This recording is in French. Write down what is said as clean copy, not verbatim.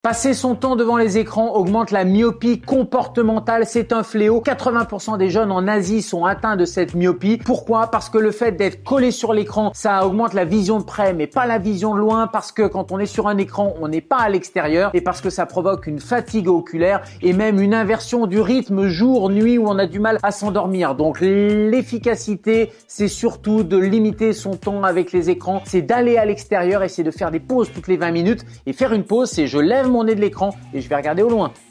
Passer son temps devant les écrans augmente la myopie comportementale, c'est un fléau. 80% des jeunes en Asie sont atteints de cette myopie. Pourquoi? Parce que le fait d'être collé sur l'écran, ça augmente la vision de près, mais pas la vision de loin, parce que quand on est sur un écran, on n'est pas à l'extérieur, et parce que ça provoque une fatigue oculaire et même une inversion du rythme jour-nuit où on a du mal à s'endormir. Donc l'efficacité, c'est surtout de limiter son temps avec les écrans, c'est d'aller à l'extérieur et c'est de faire des pauses toutes les 20 minutes. Et faire une pause, c'est je lève mon nez de l'écran et je vais regarder au loin.